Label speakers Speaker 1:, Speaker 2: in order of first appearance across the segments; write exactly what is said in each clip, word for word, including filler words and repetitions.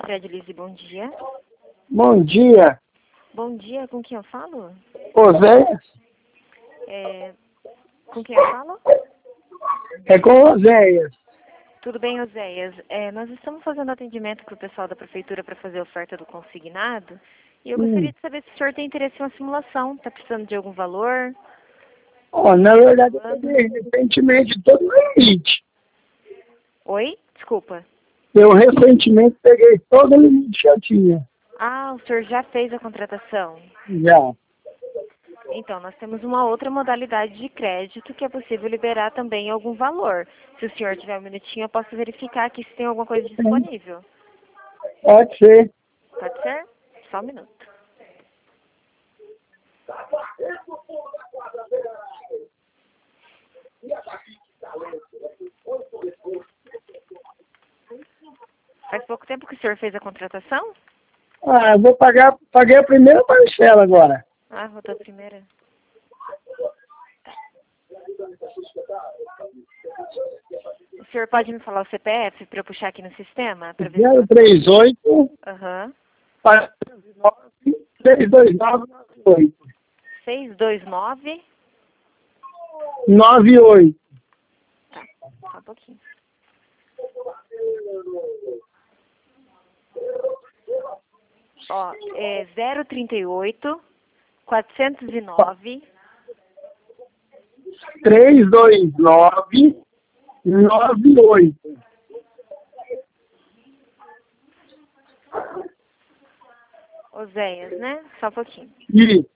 Speaker 1: Credilize, bom dia.
Speaker 2: Bom dia,
Speaker 1: Bom dia, com quem eu falo?
Speaker 2: Oséias.
Speaker 1: É, com quem eu falo?
Speaker 2: É com Oséias.
Speaker 1: Tudo bem, Oséias? É, nós estamos fazendo atendimento para o pessoal da prefeitura para fazer a oferta do consignado. E eu
Speaker 2: Hum.
Speaker 1: gostaria de saber se o senhor tem interesse em uma simulação. Está precisando de algum valor?
Speaker 2: Ó, na verdade, eu peguei recentemente todo o meu limite.
Speaker 1: Oi? Desculpa.
Speaker 2: Eu recentemente peguei todo o limite que eu tinha.
Speaker 1: Ah, o senhor já fez a contratação?
Speaker 2: Já.
Speaker 1: Então, nós temos uma outra modalidade de crédito que é possível liberar também algum valor. Se o senhor tiver um minutinho, eu posso verificar aqui se tem alguma coisa disponível.
Speaker 2: Pode ser.
Speaker 1: Pode ser? Só um minuto. Faz pouco tempo que o senhor fez a contratação?
Speaker 2: Ah, eu vou pagar, paguei a primeira parcela agora.
Speaker 1: Ah, voltou a primeira. O senhor pode me falar o C P F para eu puxar aqui no sistema? Para ver se...
Speaker 2: zero três oito,
Speaker 1: Aham.
Speaker 2: três dois nove, nove oito.
Speaker 1: seis dois nove.
Speaker 2: nove oito.
Speaker 1: Tá, só um pouquinho. Ó, é zero trinta e oito, quatrocentos e nove.
Speaker 2: três dois nove, nove oito.
Speaker 1: Oséias, né? Só um pouquinho.
Speaker 2: Isso.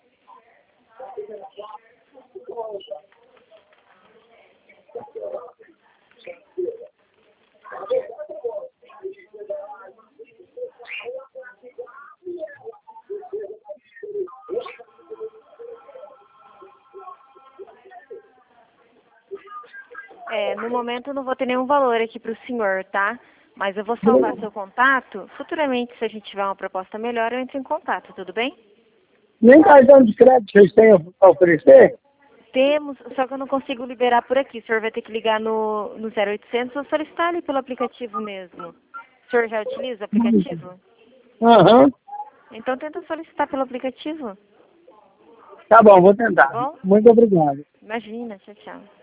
Speaker 1: É, no momento eu não vou ter nenhum valor aqui para o senhor, tá? Mas eu vou salvar seu contato. Futuramente, se a gente tiver uma proposta melhor, eu entro em contato, tudo bem?
Speaker 2: Nem cartão de crédito vocês têm a oferecer?
Speaker 1: Temos, só que eu não consigo liberar por aqui. O senhor vai ter que ligar no, no zero oitocentos ou solicitar ali pelo aplicativo mesmo. O senhor já utiliza o aplicativo?
Speaker 2: Aham.
Speaker 1: Então tenta solicitar pelo aplicativo.
Speaker 2: Tá bom, vou tentar.
Speaker 1: Bom?
Speaker 2: Muito obrigado.
Speaker 1: Imagina, tchau, tchau.